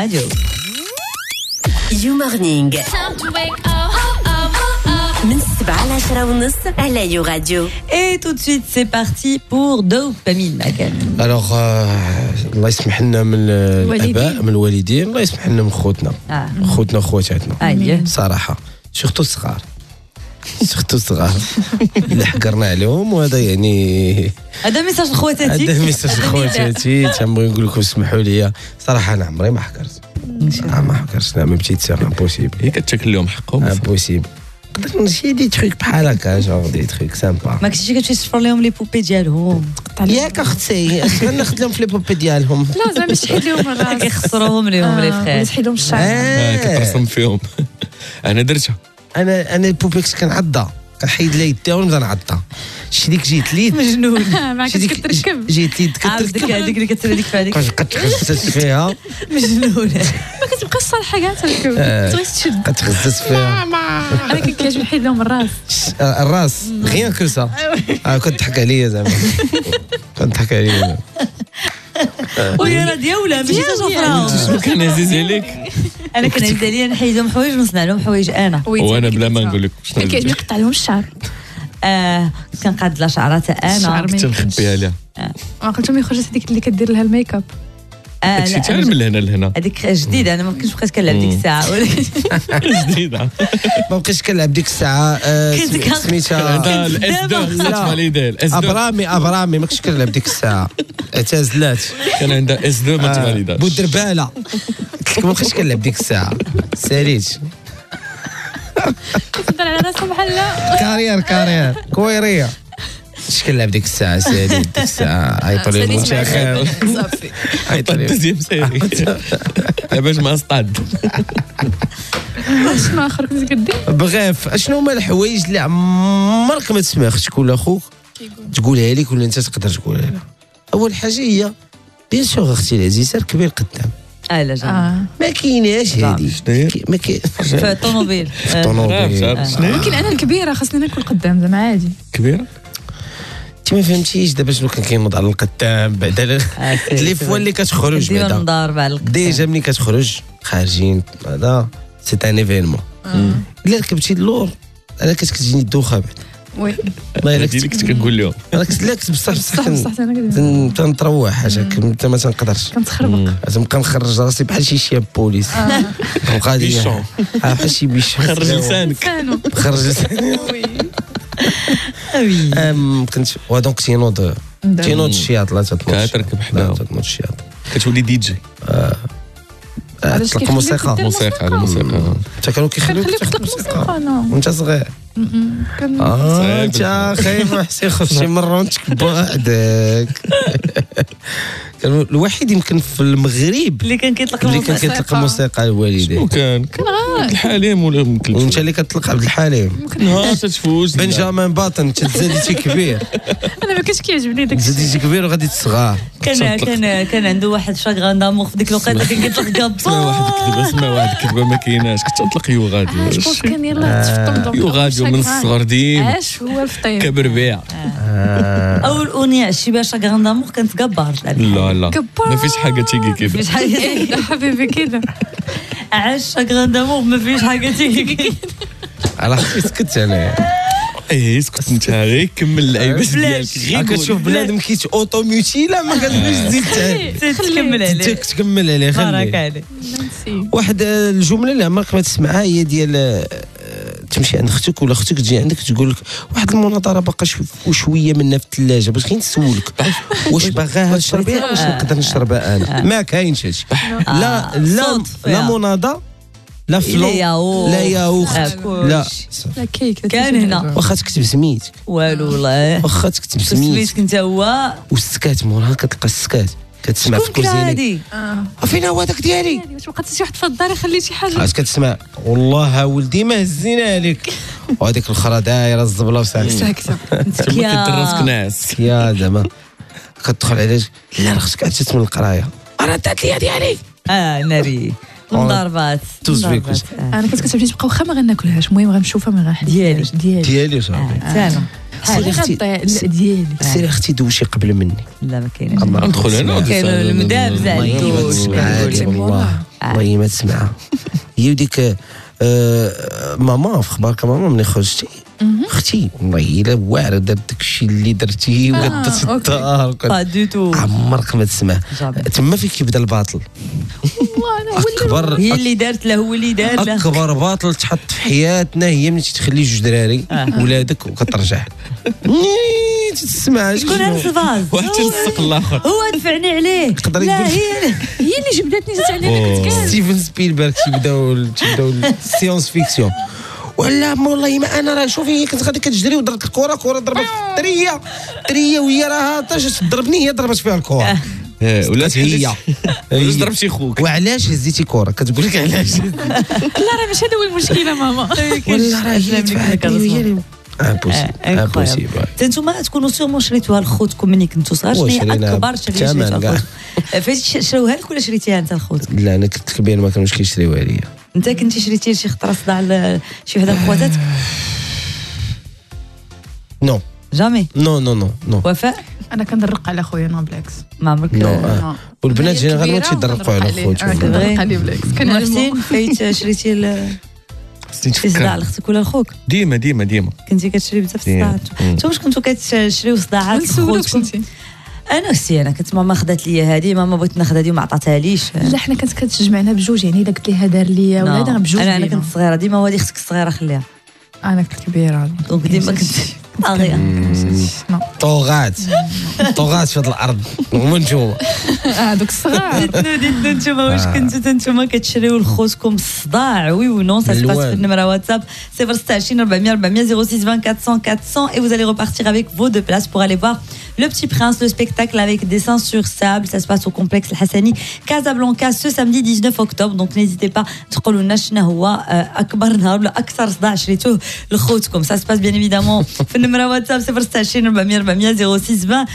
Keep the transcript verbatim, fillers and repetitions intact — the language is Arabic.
Radio. You Morning من سبعة لعشرة ونص على يو راديو. Et tout de suite, c'est parti pour Dopamine Magan. Alors, الله يسمح لنا من الآباء من الوالدين، الله يسمح لنا من خوتنا خوتنا خواتاتنا أيه. صراحة سورتو الصغار سورتو الصغار اللي حقرنا عليهم، وهذا يعني هذا ميساج خواتاتي هذا ميساج خواتاتي. تنبغي نقول لكم اسمحوا لي صراحة أنا عمري ما حقرت ما حقرت لا ما بتيت سير امبوسيبل. هي كتاكل لهم حقهم امبوسيبل. نقدر نشي دي تريك بحال هكا جونغ دي تريك سامبا. ما كنتيش كتمشي تصفر لهم لي بوبي ديالهم ياك اختي اش ناخذ لهم في لي بوبي ديالهم؟ لا زعما شحال لهم الراس كيخسروهم ليهم لي فخير شحال لهم الشعر كترسم فيهم. انا درتها انا انا البوبي كنت كنعضها كنحيد لها يديها ونبدا نعضها. شتي ديك جيت ليد مجنون ما كتركب جيت ليد عرفت ديك كتركب هذيك اللي كتسالي ديك فهاديك كتخزز فيها مجنون ما كتبقاش صالحه كاع تركب تبغي تشد. كتخزز فيها. انا كيعجبني نحيد لهم الراس الراس غير كو سا كتضحك عليا زعما كتضحك عليا. ويا راه دياوله ماشي تجفراهم. شنو كان عزيز عليك؟ انا كان عزيز عليا نحيد لهم حوايج ونصنع لهم حوايج انا وانا بلا ما نقول لك شنو كيعجبني نقطع لهم الشعر. اه كنقاد لها شعرات انا الشعر كنت نخبيها لها. ما قلت لهم يخرجت هذيك اللي كدير لها الميك اب. اه هادشي لا تاع من هنا لهنا هذيك جديده. انا ما كنتش بقيت كنلعب ديك الساعه ولكن جديده. ما بقيتش كنلعب ديك الساعه كنت كن- سميتها هذا الاس دو خصها فاليدي الاس دو ابرامي ابرامي ما كنتش كنلعب ديك الساعه اعتزلات كان عندها اس دو ما تفاليداش. بودرباله قلت لك ما بقيتش كنلعب ديك الساعه ساليت كتهضر على راسها بحال لا كارير كارير كويريه اش كنلعب ديك الساعه ساليت ديك الساعه عيطوا لي المتاخر صافي عيطوا لي تزيم سيري باش ما اصطاد. شنو اخر كنت كدير؟ بغيف اشنو هما الحوايج اللي عمرك ما تسمع اختك ولا خوك تقولها لك ولا انت تقدر تقولها لها؟ اول حاجه هي بيان سور اختي العزيزه ركبي القدام. اه لا جا اه ما كايناش هذه ما كاين في الطوموبيل في الطوموبيل. ولكن انا الكبيره خاصني ناكل قدام زعما عادي. كبيره انت ما فهمتيش دابا شنو كان كينوض على القدام بعدا اللي فوا اللي كتخرج ديما بعدا نضارب على القدام. ديجا ملي كتخرج خارجين هذا سي ان ايفينمون. الا ركبتي اللور انا كنت كتجيني الدوخه بعد وي ما هذه اللي كنت كنقول لهم. انا كنت لا كنت بصح بصح صح صح انا كدير كن- تنتروح حاجه كنت ما تنقدرش كنتخربق. تنبقى نخرج راسي بحال شي شاب بوليس وغادي بيشون. بحال شي بيشون خرج لسانك كانوا خرج لساني. وي وي أم، كنت ودونك تينوض تينوض الشياط لا تتنوض كتركب حداه. لا تتنوض الشياط كتولي دي جي علاش تطلق كيخليك موسيقى دير موسيقى على موسيقى. انت كانوا كيخليوك كنخليك تطلق تطلق موسيقى موسيقى انا وانت صغير. كان اه صعيب انت خايف حسين خرج شي مره وانت بوحدك. كان الوحيد يمكن في المغرب اللي كان كيطلق اللي كان الموسيقى. كيطلق الموسيقى الوالدين. وكان كان عبد الحليم ولا يمكن وانت اللي كتطلق عبد الحليم نهار تتفوز بنجامين باطن تزاديتي كبير انا ما كانش كيعجبني داك الشيء. تزاديتي كبير وغادي تصغار. كان كان كان عنده واحد شاغران دامور في ديك الوقيته كان كيطلق اسمع واحد كذبه كابا. اسمع واحد كذبه ما كايناش كنت نطلق يو غادي جوبونس كان يلاه تفطم يو غادي من الصغر ديما عاش هو الفطير كبربيع. اول اغنيه عشتي بها شاغران دامور كانت كبار. لا لا كبار. ما فيش حاجه تيجي كذا. مفيش حاجه يا حبيبي كده عاش شاغران دامور ما فيش حاجه تيجي. على سكت انا ايه اسكت انت غير كمل اللعيبات ديالك غير قول. كتشوف بنادم كيت اوتو ميوتيلا ما كتبغيش تزيد تكمل عليه تكمل عليه بارك خليه. عليه. واحد الجمله اللي عمرك ما تسمعها هي ديال آه، تمشي عند اختك ولا اختك تجي عندك تقول لك واحد المناظره باقا شو- وشويه منها في الثلاجه باش غير نسولك واش باغاها تشربيها واش نقدر نشربها انا. ما كاينش هادشي. لا لا صوت لا فيها. مناضه لا لا فلو ياوخ لا ياوخت آه، لا كلشي. لا كيك كان هنا. واخا تكتب سميتك والو والله واخا تكتب سميتك سميتك انت هو والسكات موراها كتلقى السكات كتسمع في شكون كوزينك هادي فين هو داك ديالي واش بقات شي واحد في الدار يخلي شي حاجه عاد كتسمع والله ولدي ما هزينا عليك وهذيك الاخرى دايره الزبله وساكته ساكته تما كدرسك ناس يا زعما كتدخل عليك لا راه خصك عاد تسمع القرايه راه دات لي ديالي اه ناري مضاربات توز فيك. مضاربات. آه. انا كنت كتعجبني تبقى واخا ما غناكلهاش المهم غنشوفها ما غنحدش ديالي. ديالي ديالي صاحبي تانا شحال اختي. ديالي سير اختي دوشي قبل مني. لا ما كاينش الله ندخل انا كاين المدابز عليك عادي والله والله ما تسمعها. هي وديك آه ماما في خبارك ماما ملي خرجتي اختي والله الا واعره دارت داكشي اللي درتي وقدت الدار با دو تو عمرك ما تسمع تما فين كيبدا الباطل. اكبر هي اللي دارت له هو اللي دار له اكبر باطل تحط في حياتنا هي ملي تخلي جوج دراري ولادك وكترجع تسمع شكون هذا الفاز واحد تلصق الاخر هو دفعني عليه يقدر لا يقول- هي هي اللي جبدتني زعما انا كنت كان ستيفن سبيلبرغ تيبداو تيبداو السيونس فيكسيون. ولا والله ما انا راه شوفي هي كنت غادي كتجري ودرت الكره كره ضربت في الدريه الدريه وهي راه تاش تضربني هي ضربت فيها الكره. ولا هي علاش ضرب شي خوك وعلاش هزيتي كره كتقول لك علاش لا راه ماشي هذا هو المشكله ماما ولا راه هي تفعلني امبوسيبل امبوسيبل. انتوما تكونوا سيغمون شريتوها لخوتكم ملي كنتو صغار. شنو هي وشرينا اكبر شريه بثمن شريتوها كاع. لخوتك؟ فاش شراوها لك ولا شريتيها انت لخوتك؟ لا انا كنت كبير ما كانوش كيشريوها ليا. انت كنتي شريتي لشي خطره صداع ل- شي وحده من خواتاتك؟ نو جامي نو نو نو نو وفاء انا كنرق على خويا نو بلاكس ما عمرك نو آه. آه. والبنات جينيرالمون تيضرقوا على انا خوتهم. كنرق عليه بلاكس محسن فايت شريتي ل- شي صداع لختك ولا لخوك؟ ديما ديما ديما كنتي كتشري بزاف ديما. الصداعات. انتم واش كنتو كتشريو صداعات نسولك لخوتكم؟ كنتي انا سي انا كنت ماما خدات لي هذه ماما بغيت ناخذ هذه وما عطاتهاليش. لا حنا كانت كتجمعنا بجوج يعني الا قلت لها دار ليا ولا هذا بجوج انا انا لينا. كنت صغيره ديما هو هذه اختك الصغيره خليها انا كنت كبيره دونك ديما كنت طاغيه. طوغات طوغات في هذه الارض هما نتوما. اه دوك الصغار ديتنا ديتنا نتوما واش كنتو نتوما كتشريو لخوتكم الصداع؟ وي ou non, ça se passe في النمره واتساب صفر ستة وعشرين أربعمية أربعمية صفر ستة عشرين أربعمية أربعمية et vous allez repartir avec vos deux places pour aller voir Le Petit Prince, le spectacle avec dessin sur sable. Ça se passe au complexe El Hassani Casablanca ce samedi dix-neuf octobre. Donc n'hésitez pas تقولوا لنا شنو هو اكبر نهار ولا اكثر صداع شريتوه لخوتكم. Ça se passe bien évidemment في النمره واتساب صفر ستة وعشرين أربعمية أربعمية صفر ستة عشرين